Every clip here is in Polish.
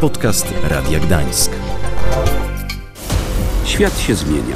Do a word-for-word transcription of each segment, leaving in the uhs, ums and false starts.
Podcast Radia Gdańsk. Świat się zmienia.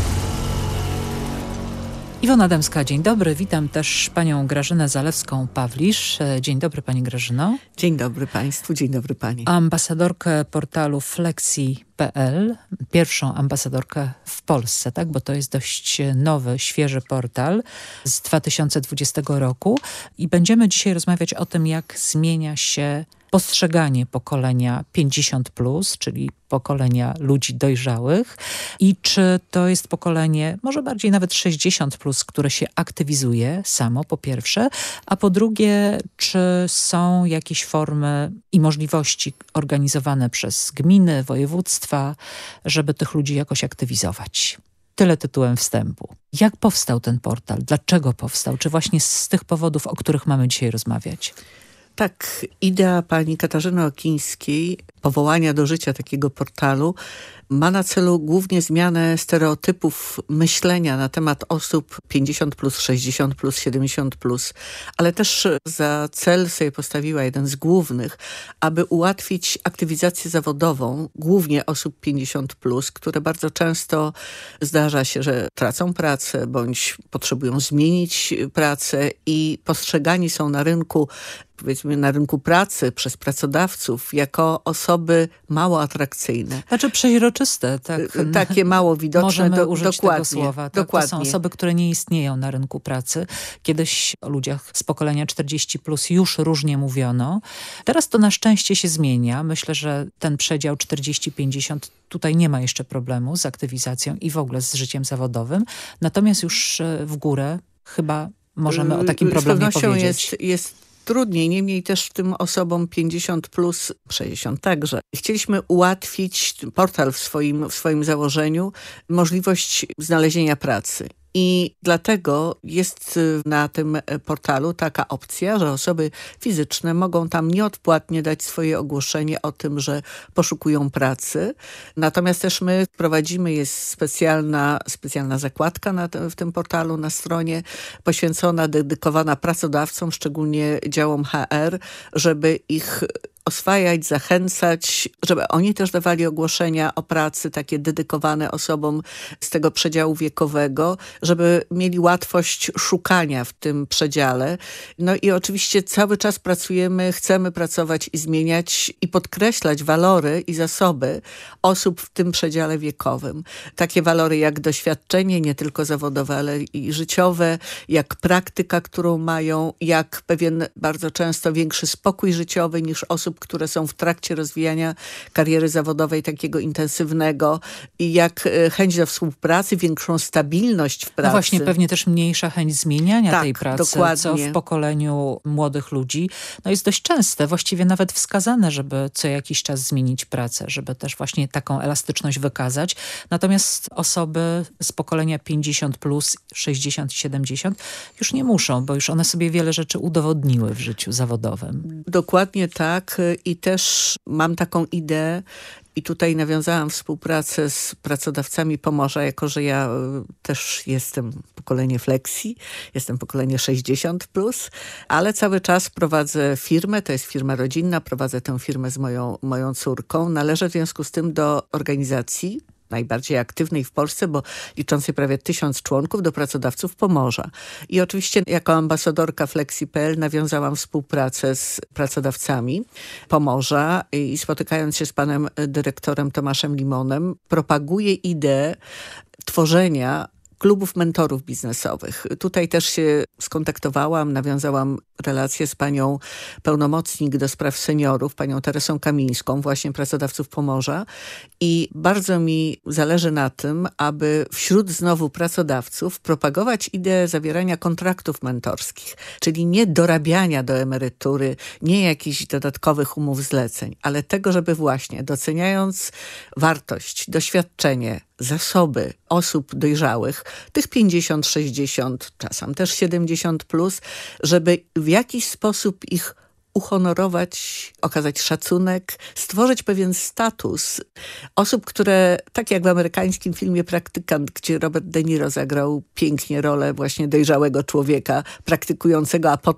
Iwona Dębska, dzień dobry. Witam też panią Grażynę Zalewską-Pawlisz. Dzień dobry pani Grażyno. Dzień dobry państwu, dzień dobry pani. Ambasadorkę portalu flexi kropka p l, pierwszą ambasadorkę w Polsce, tak? Bo to jest dość nowy, świeży portal z dwa tysiące dwudziestego roku i będziemy dzisiaj rozmawiać o tym, jak zmienia się postrzeganie pokolenia pięćdziesiąt plus, czyli pokolenia ludzi dojrzałych i czy to jest pokolenie, może bardziej nawet sześćdziesiąt plus, które się aktywizuje samo, po pierwsze, a po drugie, czy są jakieś formy i możliwości organizowane przez gminy, województwa, żeby tych ludzi jakoś aktywizować. Tyle tytułem wstępu. Jak powstał ten portal? Dlaczego powstał? Czy właśnie z tych powodów, o których mamy dzisiaj rozmawiać? Tak, idea pani Katarzyny Okińskiej, powołania do życia takiego portalu, ma na celu głównie zmianę stereotypów myślenia na temat osób pięćdziesiąt plus, sześćdziesiąt plus, siedemdziesiąt plus, ale też za cel sobie postawiła jeden z głównych, aby ułatwić aktywizację zawodową głównie osób pięćdziesiąt plus, które bardzo często zdarza się, że tracą pracę bądź potrzebują zmienić pracę i postrzegani są na rynku powiedzmy na rynku pracy przez pracodawców jako osoby mało atrakcyjne. Znaczy przeźroczyste. Tak, takie mało widoczne. Możemy do, użyć dokładnie, tego słowa. Tak? Dokładnie. To są osoby, które nie istnieją na rynku pracy. Kiedyś o ludziach z pokolenia czterdzieści plus już różnie mówiono. Teraz to na szczęście się zmienia. Myślę, że ten przedział czterdzieści pięćdziesiąt tutaj nie ma jeszcze problemu z aktywizacją i w ogóle z życiem zawodowym. Natomiast już w górę chyba możemy o takim problemie powiedzieć. Z pewnością powiedzieć. jest, jest trudniej, niemniej też tym osobom pięćdziesiąt plus, sześćdziesiąt także. Chcieliśmy ułatwić, portal w swoim, w swoim założeniu, możliwość znalezienia pracy. I dlatego jest na tym portalu taka opcja, że osoby fizyczne mogą tam nieodpłatnie dać swoje ogłoszenie o tym, że poszukują pracy. Natomiast też my prowadzimy, jest specjalna, specjalna zakładka na te, w tym portalu, na stronie poświęcona, dedykowana pracodawcom, szczególnie działom H R, żeby ich oswajać, zachęcać, żeby oni też dawali ogłoszenia o pracy takie dedykowane osobom z tego przedziału wiekowego, żeby mieli łatwość szukania w tym przedziale. No i oczywiście cały czas pracujemy, chcemy pracować i zmieniać i podkreślać walory i zasoby osób w tym przedziale wiekowym. Takie walory jak doświadczenie, nie tylko zawodowe, ale i życiowe, jak praktyka, którą mają, jak pewien bardzo często większy spokój życiowy niż osób, które są w trakcie rozwijania kariery zawodowej takiego intensywnego i jak chęć do współpracy, większą stabilność w pracy. No właśnie, pewnie też mniejsza chęć zmieniania tak, tej pracy, dokładnie. Co w pokoleniu młodych ludzi no jest dość częste, właściwie nawet wskazane, żeby co jakiś czas zmienić pracę, żeby też właśnie taką elastyczność wykazać. Natomiast osoby z pokolenia pięćdziesiąt plus, sześćdziesiąt, siedemdziesiąt już nie muszą, bo już one sobie wiele rzeczy udowodniły w życiu zawodowym. Dokładnie tak i też mam taką ideę i tutaj nawiązałam współpracę z pracodawcami Pomorza, jako że ja też jestem pokolenie flexi, jestem pokolenie sześćdziesiąt plus, ale cały czas prowadzę firmę, to jest firma rodzinna, prowadzę tę firmę z moją, moją córką. Należę w związku z tym do organizacji najbardziej aktywnej w Polsce, bo liczącej prawie tysiąc członków, do pracodawców Pomorza. I oczywiście jako ambasadorka flexi kropka p l nawiązałam współpracę z pracodawcami Pomorza i spotykając się z panem dyrektorem Tomaszem Limonem, propaguję ideę tworzenia klubów mentorów biznesowych. Tutaj też się skontaktowałam, nawiązałam relację z panią pełnomocnik do spraw seniorów, panią Teresą Kamińską, właśnie pracodawców Pomorza i bardzo mi zależy na tym, aby wśród znowu pracodawców propagować ideę zawierania kontraktów mentorskich, czyli nie dorabiania do emerytury, nie jakichś dodatkowych umów zleceń, ale tego, żeby właśnie doceniając wartość, doświadczenie, zasoby osób dojrzałych, tych pięćdziesiąt, sześćdziesiąt, czasem też siedemdziesiąt plus, żeby w jakiś sposób ich uhonorować, okazać szacunek, stworzyć pewien status osób, które, tak jak w amerykańskim filmie Praktykant, gdzie Robert De Niro zagrał pięknie rolę właśnie dojrzałego człowieka praktykującego, a potem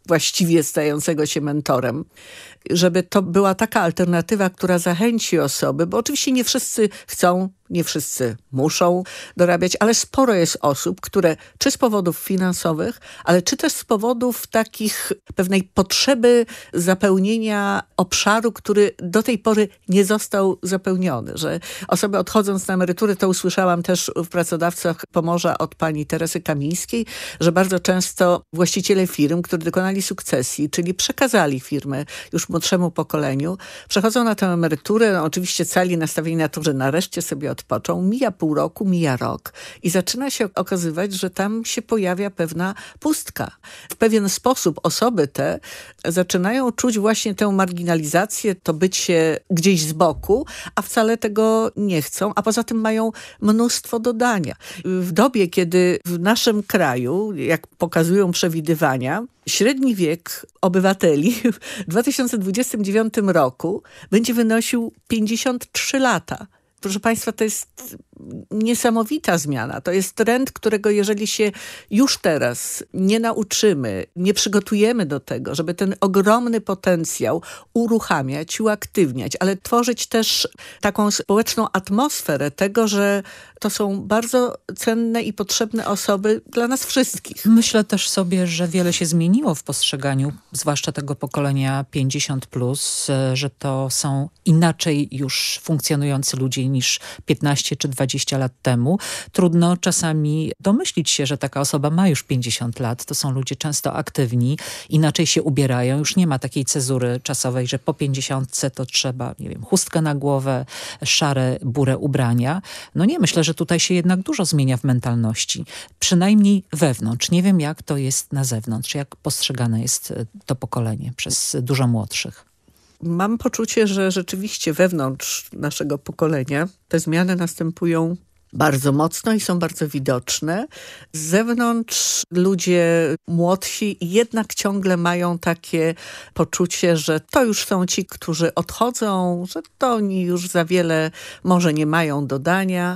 właściwie stającego się mentorem, żeby to była taka alternatywa, która zachęci osoby, bo oczywiście nie wszyscy chcą, nie wszyscy muszą dorabiać, ale sporo jest osób, które czy z powodów finansowych, ale czy też z powodów takich pewnej potrzeby zapełnienia obszaru, który do tej pory nie został zapełniony, że osoby odchodząc na emeryturę, to usłyszałam też w Pracodawcach Pomorza od pani Teresy Kamińskiej, że bardzo często właściciele firm, którzy dokonali sukcesji, czyli przekazali firmę już młodszemu pokoleniu, przechodzą na tę emeryturę, no oczywiście cali nastawieni na to, że nareszcie sobie odpoczą, mija pół roku, mija rok i zaczyna się okazywać, że tam się pojawia pewna pustka. W pewien sposób osoby te zaczynają czuć właśnie tę marginalizację, to bycie gdzieś z boku, a wcale tego nie chcą, a poza tym mają mnóstwo dodania. W dobie, kiedy w naszym kraju, jak pokazują przewidywania, średni wiek obywateli w dwa tysiące dwudziestym dziewiątym roku będzie wynosił pięćdziesiąt trzy lata. Proszę Państwa, to jest niesamowita zmiana. To jest trend, którego jeżeli się już teraz nie nauczymy, nie przygotujemy do tego, żeby ten ogromny potencjał uruchamiać, uaktywniać, ale tworzyć też taką społeczną atmosferę tego, że to są bardzo cenne i potrzebne osoby dla nas wszystkich. Myślę też sobie, że wiele się zmieniło w postrzeganiu, zwłaszcza tego pokolenia pięćdziesiąt plus, że to są inaczej już funkcjonujący ludzie niż piętnaście czy dwadzieścia lat temu. Trudno czasami domyślić się, że taka osoba ma już pięćdziesiąt lat. To są ludzie często aktywni, inaczej się ubierają. Już nie ma takiej cezury czasowej, że po pięćdziesiątce to trzeba, nie wiem, chustkę na głowę, szare, burę ubrania. No nie, myślę, że tutaj się jednak dużo zmienia w mentalności. Przynajmniej wewnątrz. Nie wiem, jak to jest na zewnątrz, jak postrzegane jest to pokolenie przez dużo młodszych. Mam poczucie, że rzeczywiście wewnątrz naszego pokolenia te zmiany następują bardzo mocno i są bardzo widoczne. Z zewnątrz ludzie młodsi jednak ciągle mają takie poczucie, że to już są ci, którzy odchodzą, że to oni już za wiele może nie mają dodania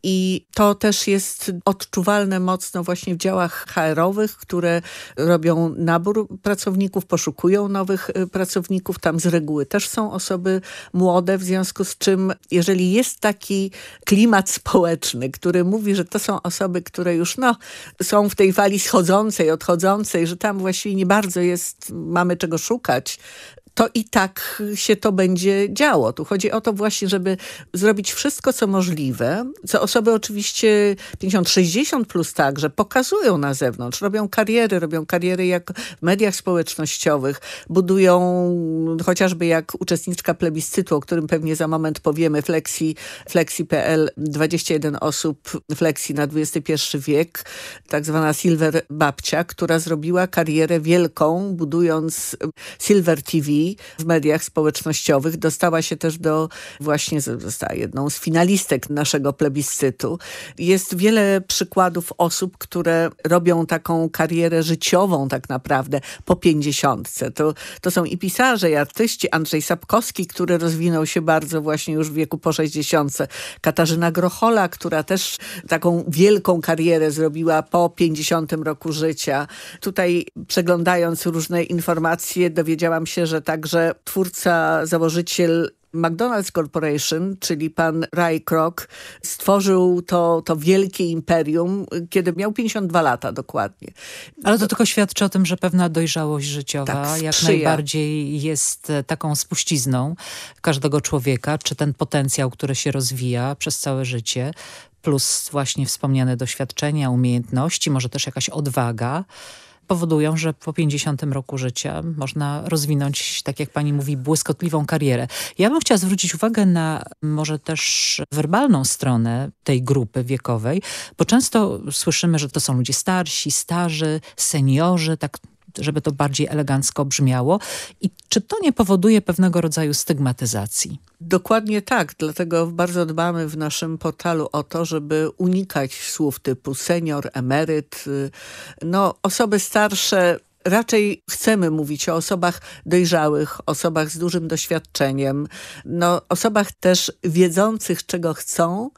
i to też jest odczuwalne mocno właśnie w działach H R-owych, które robią nabór pracowników, poszukują nowych pracowników. Tam z reguły też są osoby młode, w związku z czym jeżeli jest taki klimat społeczny, który mówi, że to są osoby, które już no, są w tej fali schodzącej, odchodzącej, że tam właściwie nie bardzo jest, mamy czego szukać, to i tak się to będzie działo. Tu chodzi o to właśnie, żeby zrobić wszystko, co możliwe, co osoby oczywiście pięćdziesiąt sześćdziesiąt plus także pokazują na zewnątrz, robią kariery, robią kariery jak w mediach społecznościowych, budują chociażby jak uczestniczka plebiscytu, o którym pewnie za moment powiemy, Flexi, Flexi kropka p l, dwadzieścia jeden osób Flexi na dwudziesty pierwszy wiek, tak zwana Silver Babcia, która zrobiła karierę wielką, budując Silver T V, w mediach społecznościowych. Dostała się też do, właśnie została jedną z finalistek naszego plebiscytu. Jest wiele przykładów osób, które robią taką karierę życiową tak naprawdę po pięćdziesiątce. To, to są i pisarze, i artyści. Andrzej Sapkowski, który rozwinął się bardzo właśnie już w wieku po sześćdziesiątce. Katarzyna Grochola, która też taką wielką karierę zrobiła po pięćdziesiątym roku życia. Tutaj przeglądając różne informacje dowiedziałam się, że także twórca, założyciel McDonald's Corporation, czyli pan Ray Kroc, stworzył to, to wielkie imperium, kiedy miał pięćdziesiąt dwa lata dokładnie. Ale to tylko świadczy o tym, że pewna dojrzałość życiowa tak, jak sprzyja. najbardziej jest taką spuścizną każdego człowieka, czy ten potencjał, który się rozwija przez całe życie, plus właśnie wspomniane doświadczenia, umiejętności, może też jakaś odwaga, powodują, że po pięćdziesiątym roku życia można rozwinąć, tak jak pani mówi, błyskotliwą karierę. Ja bym chciała zwrócić uwagę na może też werbalną stronę tej grupy wiekowej, bo często słyszymy, że to są ludzie starsi, starzy, seniorzy, tak żeby to bardziej elegancko brzmiało. I czy to nie powoduje pewnego rodzaju stygmatyzacji? Dokładnie tak, dlatego bardzo dbamy w naszym portalu o to, żeby unikać słów typu senior, emeryt. No, osoby starsze, raczej chcemy mówić o osobach dojrzałych, osobach z dużym doświadczeniem, no, osobach też wiedzących, czego chcą,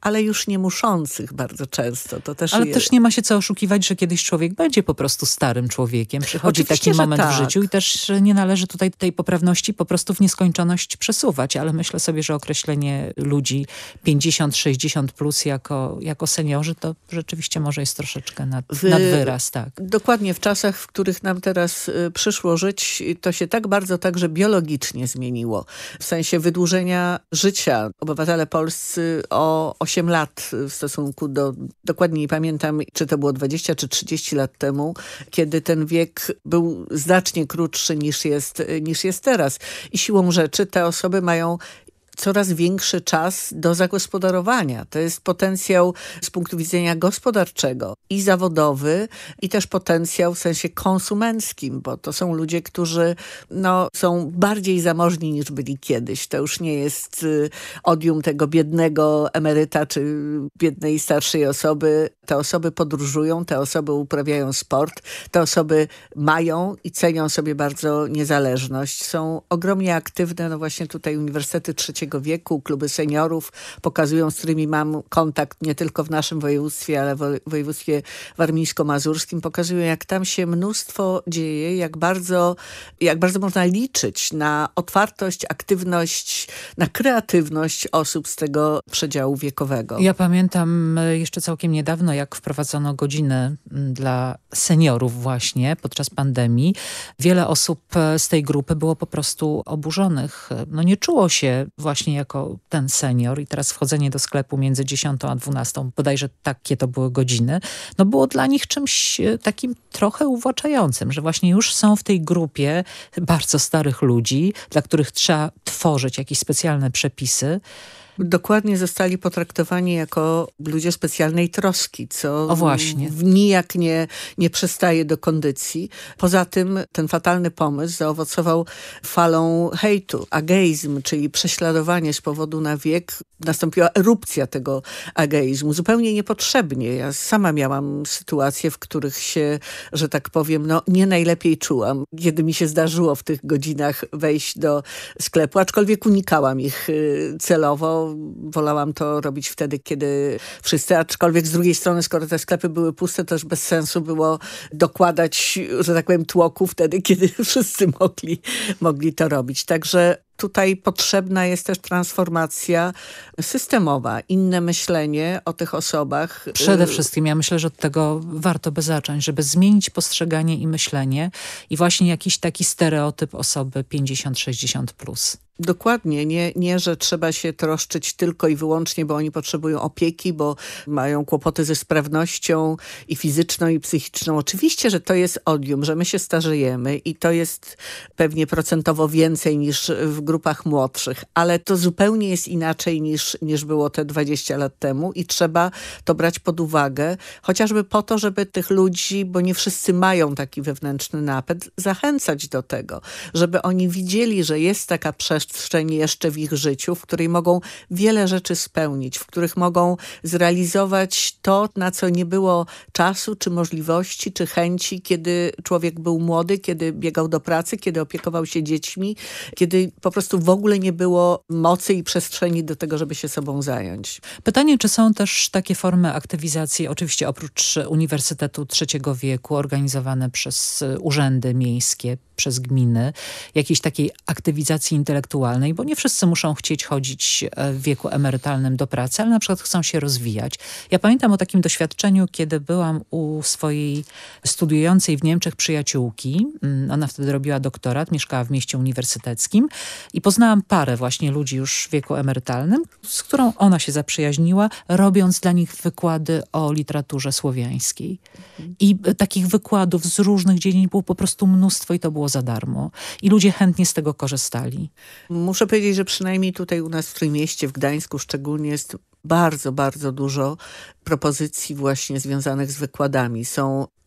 ale już nie muszących bardzo często. To też ale je... też nie ma się co oszukiwać, że kiedyś człowiek będzie po prostu starym człowiekiem. Przychodzi Oczywiście, taki moment tak. w życiu i też nie należy tutaj tej poprawności po prostu w nieskończoność przesuwać, ale myślę sobie, że określenie ludzi pięćdziesiąt sześćdziesiąt plus jako, jako seniorzy, to rzeczywiście może jest troszeczkę nad, w... nad wyraz, tak. Dokładnie w czasach, w których nam teraz y, przyszło żyć, to się tak bardzo także biologicznie zmieniło. W sensie wydłużenia życia. Obywatele polscy o osiem lat w stosunku do, dokładnie nie pamiętam, czy to było dwadzieścia czy trzydzieści lat temu, kiedy ten wiek był znacznie krótszy niż jest, niż jest teraz. I siłą rzeczy te osoby mają coraz większy czas do zagospodarowania. To jest potencjał z punktu widzenia gospodarczego i zawodowy, i też potencjał w sensie konsumenckim, bo to są ludzie, którzy no, są bardziej zamożni niż byli kiedyś. To już nie jest odium tego biednego emeryta czy biednej starszej osoby. Te osoby podróżują, te osoby uprawiają sport, te osoby mają i cenią sobie bardzo niezależność. Są ogromnie aktywne, no właśnie tutaj Uniwersytety Trzeciego Wieku, kluby seniorów pokazują, z którymi mam kontakt nie tylko w naszym województwie, ale w województwie warmińsko-mazurskim, pokazują, jak tam się mnóstwo dzieje, jak bardzo, jak bardzo można liczyć na otwartość, aktywność, na kreatywność osób z tego przedziału wiekowego. Ja pamiętam jeszcze całkiem niedawno, jak wprowadzono godziny dla seniorów właśnie podczas pandemii. Wiele osób z tej grupy było po prostu oburzonych. No nie czuło się właśnie jako ten senior i teraz wchodzenie do sklepu między dziesiątą a dwunastą, bodajże takie to były godziny, no było dla nich czymś takim trochę uwłaczającym, że właśnie już są w tej grupie bardzo starych ludzi, dla których trzeba tworzyć jakieś specjalne przepisy. Dokładnie zostali potraktowani jako ludzie specjalnej troski, co o właśnie. nijak nie, nie przystaje do kondycji. Poza tym ten fatalny pomysł zaowocował falą hejtu, ageizm, czyli prześladowanie z powodu na wiek. Nastąpiła erupcja tego ageizmu, zupełnie niepotrzebnie. Ja sama miałam sytuacje, w których się, że tak powiem, no nie najlepiej czułam, kiedy mi się zdarzyło w tych godzinach wejść do sklepu, aczkolwiek unikałam ich celowo. Wolałam to robić wtedy, kiedy wszyscy, aczkolwiek z drugiej strony, skoro te sklepy były puste, to już bez sensu było dokładać, że tak powiem, tłoku wtedy, kiedy wszyscy mogli, mogli to robić. Także tutaj potrzebna jest też transformacja systemowa, inne myślenie o tych osobach. Przede wszystkim ja myślę, że od tego warto by zacząć, żeby zmienić postrzeganie i myślenie i właśnie jakiś taki stereotyp osoby pięćdziesiąt sześćdziesiąt plus. Dokładnie. Nie, nie, że trzeba się troszczyć tylko i wyłącznie, bo oni potrzebują opieki, bo mają kłopoty ze sprawnością i fizyczną, i psychiczną. Oczywiście, że to jest odium, że my się starzejemy i to jest pewnie procentowo więcej niż w grupach młodszych, ale to zupełnie jest inaczej niż, niż było te dwadzieścia lat temu i trzeba to brać pod uwagę, chociażby po to, żeby tych ludzi, bo nie wszyscy mają taki wewnętrzny napęd, zachęcać do tego, żeby oni widzieli, że jest taka przestrzeń jeszcze w ich życiu, w której mogą wiele rzeczy spełnić, w których mogą zrealizować to, na co nie było czasu, czy możliwości, czy chęci, kiedy człowiek był młody, kiedy biegał do pracy, kiedy opiekował się dziećmi, kiedy po prostu w ogóle nie było mocy i przestrzeni do tego, żeby się sobą zająć. Pytanie, czy są też takie formy aktywizacji, oczywiście oprócz Uniwersytetu Trzeciego Wieku, organizowane przez urzędy miejskie, przez gminy, jakiejś takiej aktywizacji intelektualnej, bo nie wszyscy muszą chcieć chodzić w wieku emerytalnym do pracy, ale na przykład chcą się rozwijać. Ja pamiętam o takim doświadczeniu, kiedy byłam u swojej studiującej w Niemczech przyjaciółki. Ona wtedy robiła doktorat, mieszkała w mieście uniwersyteckim i poznałam parę właśnie ludzi już w wieku emerytalnym, z którą ona się zaprzyjaźniła, robiąc dla nich wykłady o literaturze słowiańskiej. I takich wykładów z różnych dziedzin było po prostu mnóstwo i to było za darmo. I ludzie chętnie z tego korzystali. Muszę powiedzieć, że przynajmniej tutaj u nas w Trójmieście, w Gdańsku szczególnie jest bardzo, bardzo dużo propozycji właśnie związanych z wykładami. Są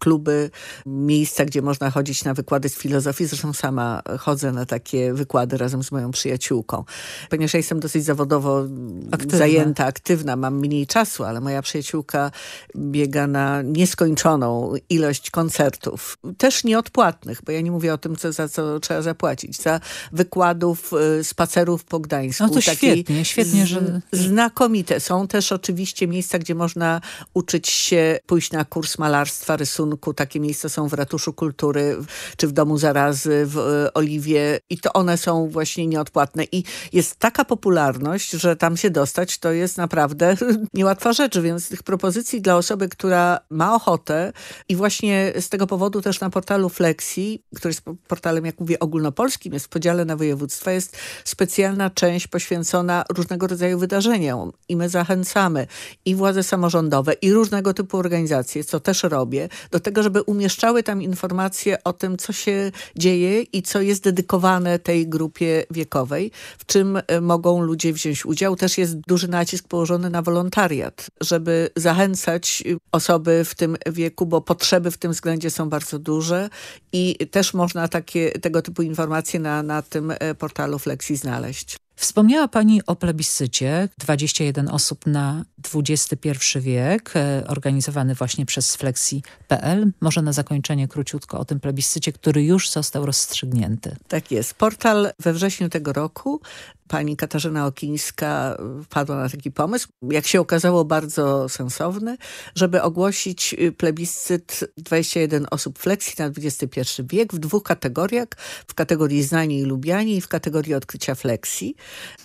kluby, miejsca, gdzie można chodzić na wykłady z filozofii. Zresztą sama chodzę na takie wykłady razem z moją przyjaciółką. Ponieważ ja jestem dosyć zawodowo Aktywna. zajęta, aktywna, mam mniej czasu, ale moja przyjaciółka biega na nieskończoną ilość koncertów. Też nieodpłatnych, bo ja nie mówię o tym, co, za co trzeba zapłacić. Za wykładów, spacerów po Gdańsku. No to Takie świetnie, świetnie, że... Znakomite. Są też oczywiście miejsca, gdzie można uczyć się, pójść na kurs malarstwa, rysunku. Takie miejsca są w Ratuszu Kultury, czy w Domu Zarazy, w Oliwie. I to one są właśnie nieodpłatne. I jest taka popularność, że tam się dostać to jest naprawdę niełatwa rzecz. Więc tych propozycji dla osoby, która ma ochotę i właśnie z tego powodu też na portalu Flexi, który jest portalem, jak mówię, ogólnopolskim, jest w podziale na województwa, jest specjalna część poświęcona różnego rodzaju wydarzeniom. I my zachęcamy i władze samorządowe, i różnego typu organizacje, co też robię, do tego, żeby umieszczały tam informacje o tym, co się dzieje i co jest dedykowane tej grupie wiekowej, w czym mogą ludzie wziąć udział. Też jest duży nacisk położony na wolontariat, żeby zachęcać osoby w tym wieku, bo potrzeby w tym względzie są bardzo duże i też można takie, tego typu informacje na, na tym portalu Flexi znaleźć. Wspomniała Pani o plebiscycie, dwadzieścia jeden osób na dwudziesty pierwszy wiek, organizowany właśnie przez flexi kropka p l. Może na zakończenie króciutko o tym plebiscycie, który już został rozstrzygnięty. Tak jest. Portal we wrześniu tego roku, pani Katarzyna Okińska wpadła na taki pomysł, jak się okazało bardzo sensowny, żeby ogłosić plebiscyt dwadzieścia jeden osób flexi na dwudziesty pierwszy wiek w dwóch kategoriach, w kategorii znani i lubiani i w kategorii odkrycia flexi.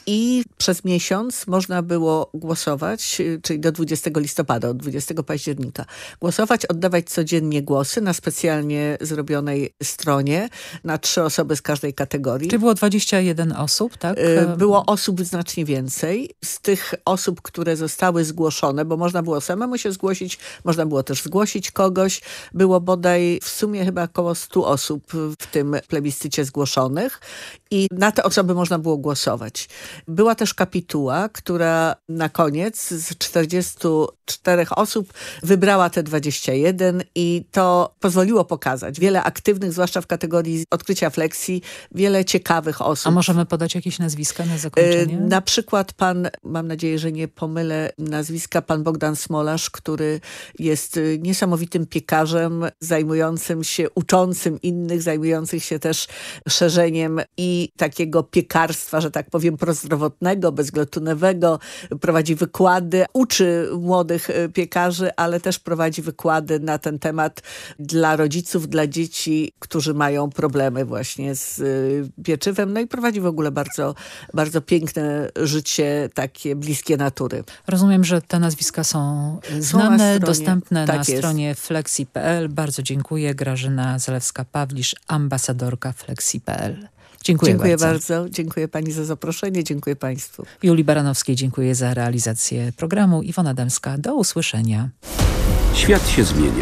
I przez miesiąc można było głosować, czyli do dwudziestego listopada, od dwudziestego października, głosować, oddawać codziennie głosy na specjalnie zrobionej stronie na trzy osoby z każdej kategorii. Czy było dwadzieścia jeden osób, tak? Było osób znacznie więcej. Z tych osób, które zostały zgłoszone, bo można było samemu się zgłosić, można było też zgłosić kogoś, było bodaj w sumie chyba około stu osób w tym plebiscycie zgłoszonych i na te osoby można było głosować. Była też kapituła, która na koniec z czterdziestu czterech osób wybrała te dwadzieścia jeden i to pozwoliło pokazać wiele aktywnych, zwłaszcza w kategorii odkrycia flexi, wiele ciekawych osób. A możemy podać jakieś nazwiska na zakończenie? Na przykład pan, mam nadzieję, że nie pomylę nazwiska, pan Bogdan Smolarz, który jest niesamowitym piekarzem, zajmującym się, uczącym innych, zajmujących się też szerzeniem i takiego piekarstwa, że tak powiem, prozdrowotnego, bezglutenowego. Prowadzi wykłady, uczy młodych piekarzy, ale też prowadzi wykłady na ten temat dla rodziców, dla dzieci, którzy mają problemy właśnie z pieczywem. No i prowadzi w ogóle bardzo, bardzo piękne życie, takie bliskie natury. Rozumiem, że te nazwiska są znane, są na stronie, dostępne tak na jest. stronie flexi kropka p l. Bardzo dziękuję. Grażyna Zalewska-Pawlisz, ambasadorka flexi kropka p l. Dziękuję, dziękuję bardzo. bardzo. Dziękuję pani za zaproszenie. Dziękuję państwu. Julii Baranowskiej dziękuję za realizację programu. Iwona Dębska, do usłyszenia. Świat się zmienia.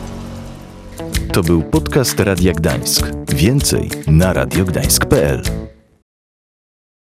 To był podcast Radia Gdańsk. Więcej na radio gdańsk kropka p l.